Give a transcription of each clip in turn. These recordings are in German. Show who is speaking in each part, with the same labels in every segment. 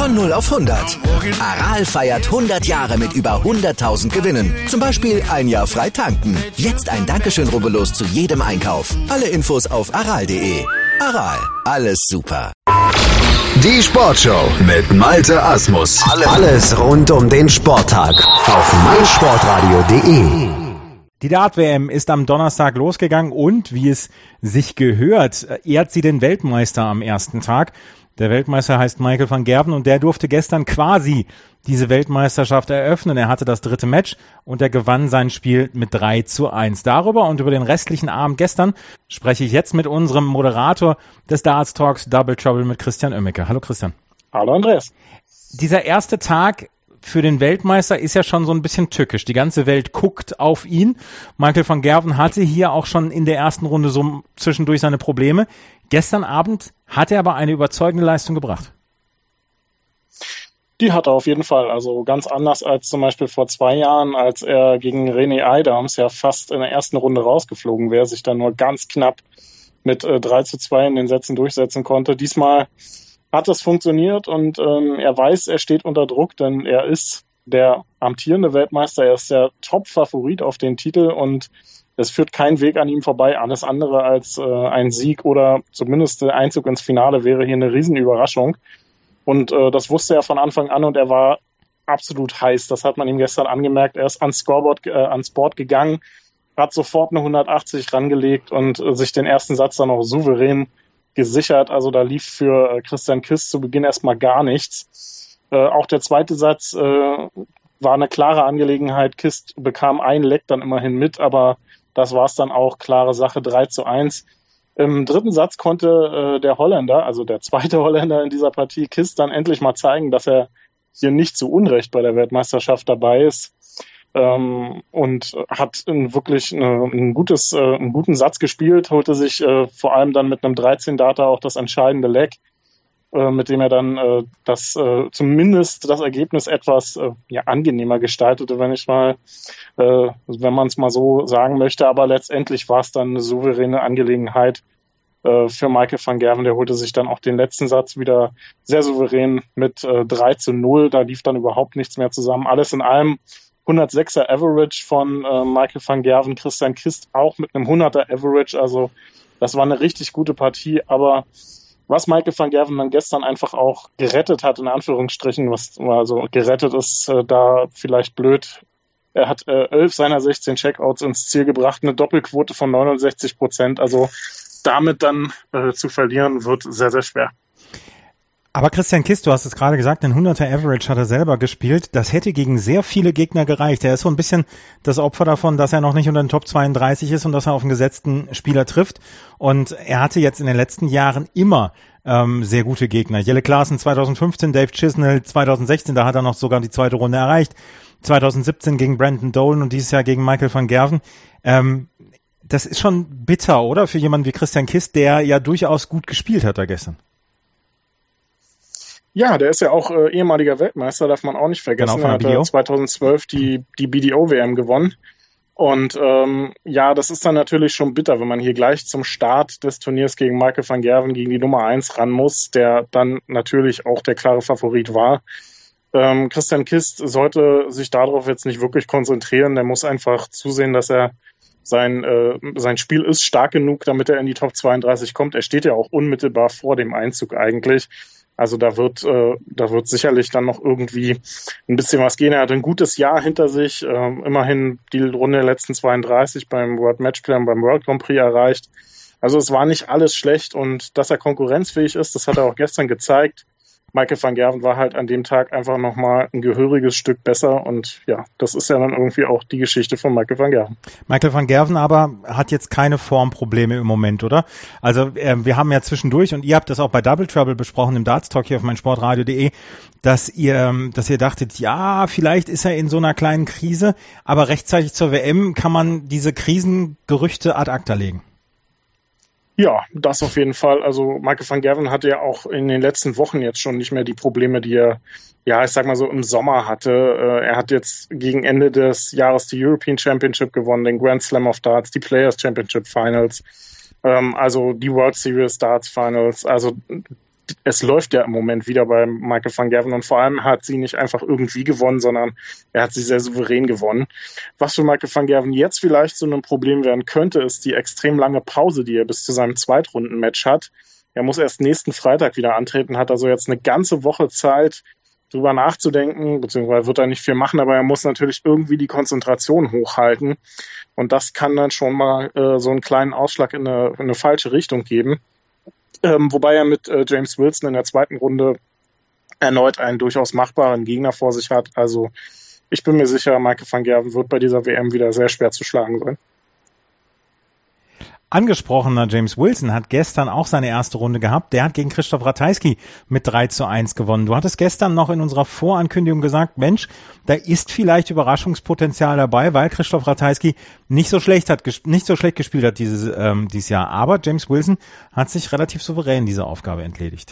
Speaker 1: Von 0 auf 100. Aral feiert 100 Jahre mit über 100.000 Gewinnen. Zum Beispiel ein Jahr frei tanken. Jetzt ein Dankeschön, rubbellos zu jedem Einkauf. Alle Infos auf aral.de. Aral, alles super.
Speaker 2: Die Sportshow mit Malte Asmus. Alles rund um den Sporttag auf meinsportradio.de.
Speaker 3: Die Dart-WM ist am Donnerstag losgegangen und, wie es sich gehört, ehrt sie den Weltmeister am ersten Tag. Der Weltmeister heißt Michael van Gerwen und der durfte gestern quasi diese Weltmeisterschaft eröffnen. Er hatte das dritte Match und er gewann sein Spiel mit 3:1. Darüber und über den restlichen Abend gestern spreche ich jetzt mit unserem Moderator des Darts Talks Double Trouble mit Christian Oemmeke. Hallo Christian.
Speaker 4: Hallo Andreas.
Speaker 3: Dieser erste Tag für den Weltmeister ist ja schon so ein bisschen tückisch. Die ganze Welt guckt auf ihn. Michael van Gerwen hatte hier auch schon in der ersten Runde so zwischendurch seine Probleme. Gestern Abend hat er aber eine überzeugende Leistung gebracht.
Speaker 4: Die hat er auf jeden Fall. Also ganz anders als zum Beispiel vor 2 Jahren, als er gegen René Adams ja fast in der ersten Runde rausgeflogen wäre, sich dann nur ganz knapp mit 3:2 in den Sätzen durchsetzen konnte. Diesmal hat es funktioniert und er weiß, er steht unter Druck, denn er ist der amtierende Weltmeister, er ist der Top-Favorit auf den Titel und es führt kein Weg an ihm vorbei. Alles andere als ein Sieg oder zumindest der Einzug ins Finale wäre hier eine Riesenüberraschung. Und das wusste er von Anfang an und er war absolut heiß. Das hat man ihm gestern angemerkt. Er ist ans Board gegangen, hat sofort eine 180 rangelegt und sich den ersten Satz dann auch souverän gesichert. Also da lief für Christian Kist zu Beginn erstmal gar nichts. Auch der zweite Satz war eine klare Angelegenheit. Kist bekam ein Leck dann immerhin mit, aber das war es dann auch. Klare Sache, 3:1. Im dritten Satz konnte der Holländer, also der zweite Holländer in dieser Partie, Kist, dann endlich mal zeigen, dass er hier nicht zu Unrecht bei der Weltmeisterschaft dabei ist. Und hat wirklich einen guten Satz gespielt, holte sich vor allem dann mit einem 13-Darter auch das entscheidende Leck, mit dem er dann zumindest das Ergebnis etwas angenehmer gestaltete, wenn man es mal so sagen möchte. Aber letztendlich war es dann eine souveräne Angelegenheit für Michael van Gerwen. Der holte sich dann auch den letzten Satz wieder sehr souverän mit 3:0. Da lief dann überhaupt nichts mehr zusammen. Alles in allem 106er Average von Michael van Gerwen, Christian Kist auch mit einem 100er Average, also das war eine richtig gute Partie, aber was Michael van Gerwen dann gestern einfach auch gerettet hat, in Anführungsstrichen, also gerettet ist da vielleicht blöd, er hat 11 seiner 16 Checkouts ins Ziel gebracht, eine Doppelquote von 69%, also damit dann zu verlieren wird sehr, sehr schwer.
Speaker 3: Aber Christian Kist, du hast es gerade gesagt, ein 100er Average hat er selber gespielt. Das hätte gegen sehr viele Gegner gereicht. Er ist so ein bisschen das Opfer davon, dass er noch nicht unter den Top 32 ist und dass er auf einen gesetzten Spieler trifft. Und er hatte jetzt in den letzten Jahren immer sehr gute Gegner. Jelle Klaassen 2015, Dave Chisnell 2016, da hat er noch sogar die zweite Runde erreicht. 2017 gegen Brandon Dolan und dieses Jahr gegen Michael van Gerwen. Das ist schon bitter, oder? Für jemanden wie Christian Kist, der ja durchaus gut gespielt hat da gestern.
Speaker 4: Ja, der ist ja auch ehemaliger Weltmeister, darf man auch nicht vergessen.
Speaker 3: Genau,
Speaker 4: er hat 2012 die BDO-WM gewonnen. Und das ist dann natürlich schon bitter, wenn man hier gleich zum Start des Turniers gegen Michael van Gerwen, gegen die Nummer 1 ran muss, der dann natürlich auch der klare Favorit war. Christian Kist sollte sich darauf jetzt nicht wirklich konzentrieren. Der muss einfach zusehen, dass er sein Spiel ist stark genug, damit er in die Top 32 kommt. Er steht ja auch unmittelbar vor dem Einzug eigentlich. Also da wird sicherlich dann noch irgendwie ein bisschen was gehen. Er hat ein gutes Jahr hinter sich, immerhin die Runde der letzten 32 beim World Matchplay und beim World Grand Prix erreicht. Also es war nicht alles schlecht und dass er konkurrenzfähig ist, das hat er auch gestern gezeigt. Michael van Gerwen war halt an dem Tag einfach nochmal ein gehöriges Stück besser und ja, das ist ja dann irgendwie auch die Geschichte von Michael van Gerwen.
Speaker 3: Michael van Gerwen aber hat jetzt keine Formprobleme im Moment, oder? Also wir haben ja zwischendurch, und ihr habt das auch bei Double Trouble besprochen im Darts Talk hier auf meinsportradio.de, dass ihr dachtet, ja, vielleicht ist er in so einer kleinen Krise, aber rechtzeitig zur WM kann man diese Krisengerüchte ad acta legen.
Speaker 4: Ja, das auf jeden Fall. Also Michael van Gerwen hatte ja auch in den letzten Wochen jetzt schon nicht mehr die Probleme, die er, ich sag mal so, im Sommer hatte. Er hat jetzt gegen Ende des Jahres die European Championship gewonnen, den Grand Slam of Darts, die Players Championship Finals, also die World Series Darts Finals. Also es läuft ja im Moment wieder bei Michael van Gerwen und vor allem hat sie nicht einfach irgendwie gewonnen, sondern er hat sie sehr souverän gewonnen. Was für Michael van Gerwen jetzt vielleicht so ein Problem werden könnte, ist die extrem lange Pause, die er bis zu seinem Zweitrunden-Match hat. Er muss erst nächsten Freitag wieder antreten, hat also jetzt eine ganze Woche Zeit, drüber nachzudenken, beziehungsweise wird er nicht viel machen, aber er muss natürlich irgendwie die Konzentration hochhalten. Und das kann dann schon mal so einen kleinen Ausschlag in eine falsche Richtung geben. Wobei er mit James Wilson in der zweiten Runde erneut einen durchaus machbaren Gegner vor sich hat. Also ich bin mir sicher, Michael van Gerwen wird bei dieser WM wieder sehr schwer zu schlagen sein.
Speaker 3: Angesprochener James Wilson hat gestern auch seine erste Runde gehabt. Der hat gegen Krzysztof Ratajski mit 3:1 gewonnen. Du hattest gestern noch in unserer Vorankündigung gesagt, Mensch, da ist vielleicht Überraschungspotenzial dabei, weil Krzysztof Ratajski nicht so schlecht gespielt hat dieses Jahr. Aber James Wilson hat sich relativ souverän dieser Aufgabe entledigt.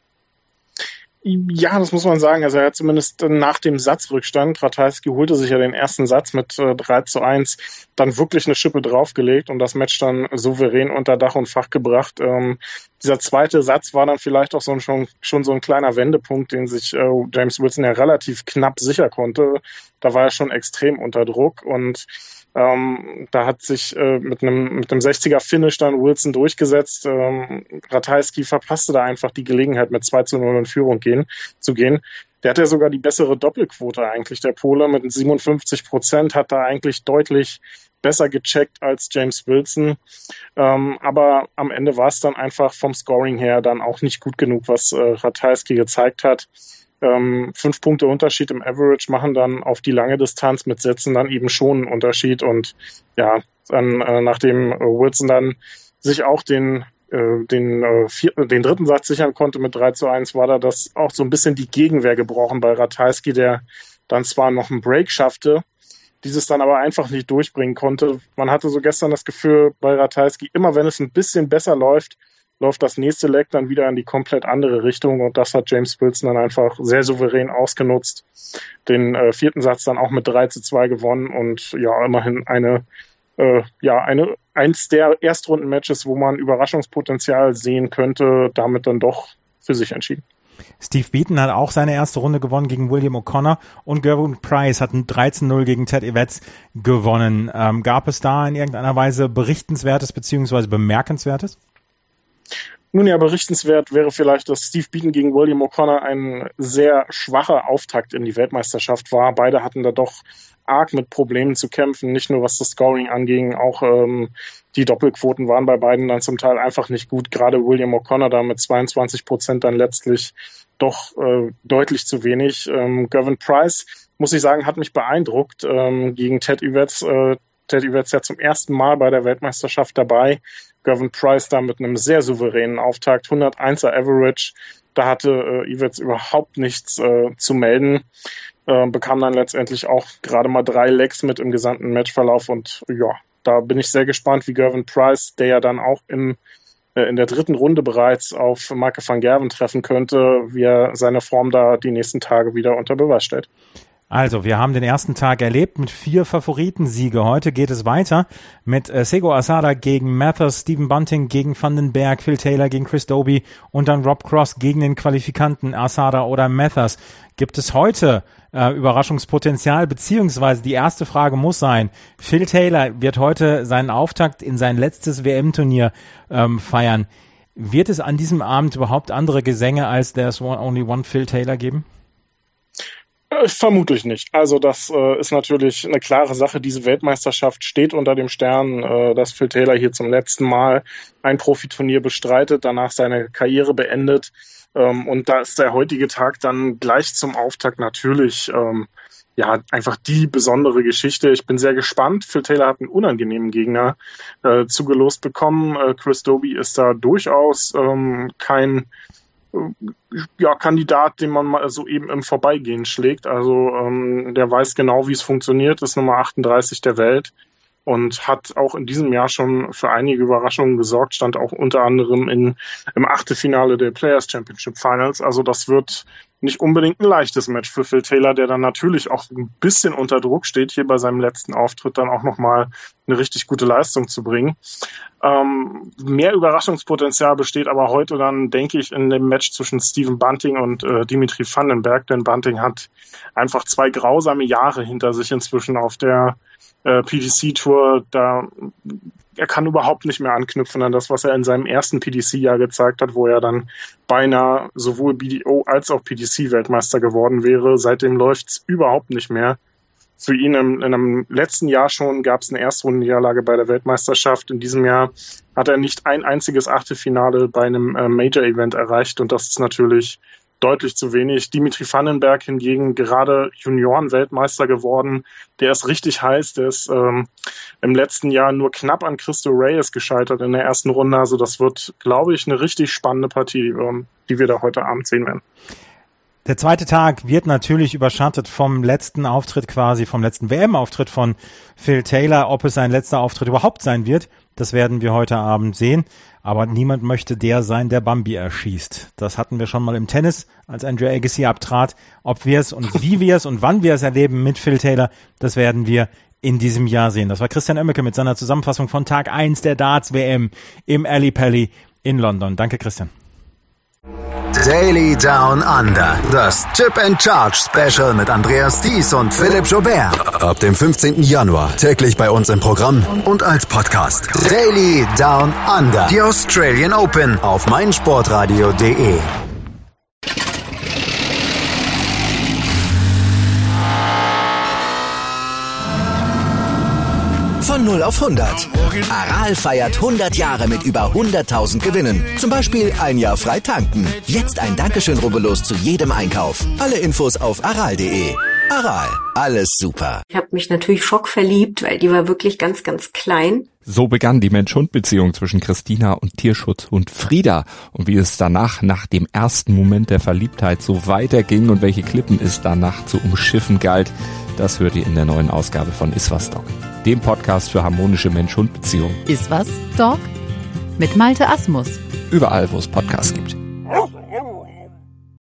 Speaker 4: Ja, das muss man sagen. Also er hat zumindest nach dem Satzrückstand, Ratajski holte sich ja den ersten Satz mit 3:1, dann wirklich eine Schippe draufgelegt und das Match dann souverän unter Dach und Fach gebracht. Dieser zweite Satz war dann vielleicht auch schon so ein kleiner Wendepunkt, den sich James Wilson ja relativ knapp sicher konnte. Da war er schon extrem unter Druck und da hat sich mit einem 60er-Finish dann Wilson durchgesetzt. Ratajski verpasste da einfach die Gelegenheit, mit 2:0 in Führung zu gehen. Der hat ja sogar die bessere Doppelquote eigentlich, der Pole, mit 57%, hat da eigentlich deutlich besser gecheckt als James Wilson. Aber am Ende war es dann einfach vom Scoring her dann auch nicht gut genug, was Ratajski gezeigt hat. 5 Punkte Unterschied im Average machen dann auf die lange Distanz mit Sätzen dann eben schon einen Unterschied und ja, dann nachdem Wilson dann sich auch den dritten Satz sichern konnte mit 3:1, war da das auch so ein bisschen die Gegenwehr gebrochen bei Ratajski, der dann zwar noch einen Break schaffte, dieses dann aber einfach nicht durchbringen konnte. Man hatte so gestern das Gefühl bei Ratajski, immer wenn es ein bisschen besser läuft das nächste Leg dann wieder in die komplett andere Richtung und das hat James Wilson dann einfach sehr souverän ausgenutzt. Den vierten Satz dann auch mit 3:2 gewonnen und ja, immerhin eins der Erstrunden-Matches, wo man Überraschungspotenzial sehen könnte, damit dann doch für sich entschieden.
Speaker 3: Steve Beaton hat auch seine erste Runde gewonnen gegen William O'Connor und Gervin Price hat ein 13:0 gegen Ted Evans gewonnen. Gab es da in irgendeiner Weise Berichtenswertes bzw. Bemerkenswertes?
Speaker 4: Nun ja, berichtenswert wäre vielleicht, dass Steve Beaton gegen William O'Connor ein sehr schwacher Auftakt in die Weltmeisterschaft war. Beide hatten da doch arg mit Problemen zu kämpfen, nicht nur was das Scoring anging, auch die Doppelquoten waren bei beiden dann zum Teil einfach nicht gut. Gerade William O'Connor da mit 22% dann letztlich doch deutlich zu wenig. Gervin Price, muss ich sagen, hat mich beeindruckt gegen Ted Evans. Ted Evans ja zum ersten Mal bei der Weltmeisterschaft dabei. Gervin Price da mit einem sehr souveränen Auftakt, 101er Average. Da hatte Evans überhaupt nichts zu melden. Bekam dann letztendlich auch gerade mal 3 Legs mit im gesamten Matchverlauf. Und ja, da bin ich sehr gespannt, wie Gervin Price, der ja dann auch in der dritten Runde bereits auf Michael van Gerwen treffen könnte, wie er seine Form da die nächsten Tage wieder unter Beweis stellt.
Speaker 3: Also, wir haben den ersten Tag erlebt mit 4 Favoritensiege. Heute geht es weiter mit Sego Asada gegen Mathers, Stephen Bunting gegen Van den Berg, Phil Taylor gegen Chris Dobey und dann Rob Cross gegen den Qualifikanten Asada oder Mathers. Gibt es heute Überraschungspotenzial, beziehungsweise die erste Frage muss sein, Phil Taylor wird heute seinen Auftakt in sein letztes WM-Turnier feiern. Wird es an diesem Abend überhaupt andere Gesänge als There's Only One Phil Taylor geben?
Speaker 4: Vermutlich nicht. Also das ist natürlich eine klare Sache. Diese Weltmeisterschaft steht unter dem Stern, dass Phil Taylor hier zum letzten Mal ein Profiturnier bestreitet, danach seine Karriere beendet. Und da ist der heutige Tag dann gleich zum Auftakt natürlich einfach die besondere Geschichte. Ich bin sehr gespannt. Phil Taylor hat einen unangenehmen Gegner zugelost bekommen. Chris Dobey ist da durchaus kein Kandidat, den man mal so eben im Vorbeigehen schlägt. Also der weiß genau, wie es funktioniert, ist Nummer 38 der Welt und hat auch in diesem Jahr schon für einige Überraschungen gesorgt, stand auch unter anderem im Achtelfinale der Players Championship Finals. Also das wird nicht unbedingt ein leichtes Match für Phil Taylor, der dann natürlich auch ein bisschen unter Druck steht, hier bei seinem letzten Auftritt dann auch nochmal eine richtig gute Leistung zu bringen. Mehr Überraschungspotenzial besteht aber heute dann, denke ich, in dem Match zwischen Stephen Bunting und Dimitri Vandenberg, denn Bunting hat einfach 2 grausame Jahre hinter sich inzwischen auf der PDC-Tour. Er kann überhaupt nicht mehr anknüpfen an das, was er in seinem ersten PDC-Jahr gezeigt hat, wo er dann beinahe sowohl BDO als auch PDC-Weltmeister geworden wäre. Seitdem läuft's überhaupt nicht mehr. Für ihn in einem letzten Jahr schon gab es eine Erstrundenniederlage bei der Weltmeisterschaft. In diesem Jahr hat er nicht ein einziges Achtelfinale bei einem Major-Event erreicht und das ist natürlich deutlich zu wenig. Dimitri Vandenberg hingegen gerade Junioren-Weltmeister geworden. Der ist richtig heiß. Der ist im letzten Jahr nur knapp an Cristo Reyes gescheitert in der ersten Runde. Also das wird, glaube ich, eine richtig spannende Partie, die wir da heute Abend sehen werden.
Speaker 3: Der zweite Tag wird natürlich überschattet vom letzten Auftritt quasi, vom letzten WM-Auftritt von Phil Taylor. Ob es sein letzter Auftritt überhaupt sein wird, das werden wir heute Abend sehen. Aber niemand möchte der sein, der Bambi erschießt. Das hatten wir schon mal im Tennis, als Andrew Agassi abtrat. Ob wir es und wie wir es und wann wir es erleben mit Phil Taylor, das werden wir in diesem Jahr sehen. Das war Christian Oemmeke mit seiner Zusammenfassung von Tag 1 der Darts-WM im Ali Pally in London. Danke, Christian.
Speaker 2: Daily Down Under, das Chip and Charge Special mit Andreas Thies und Philipp Joubert. Ab dem 15. Januar täglich bei uns im Programm und als Podcast. Daily Down Under, die Australian Open auf meinsportradio.de.
Speaker 1: Von 0 auf 100. Aral feiert 100 Jahre mit über 100.000 Gewinnen. Zum Beispiel ein Jahr frei tanken. Jetzt ein Dankeschön, rubbellos zu jedem Einkauf. Alle Infos auf aral.de. Aral, alles super.
Speaker 5: Ich habe mich natürlich schockverliebt, weil die war wirklich ganz, ganz klein.
Speaker 6: So begann die Mensch-Hund-Beziehung zwischen Christina und Tierschutzhund Frieda. Und wie es danach, nach dem ersten Moment der Verliebtheit, so weiterging und welche Klippen es danach zu umschiffen galt, das hört ihr in der neuen Ausgabe von Iswas Dog, dem Podcast für harmonische Mensch-Hund-Beziehungen.
Speaker 7: Iswas Dog? Mit Malte Asmus.
Speaker 6: Überall, wo es Podcasts gibt.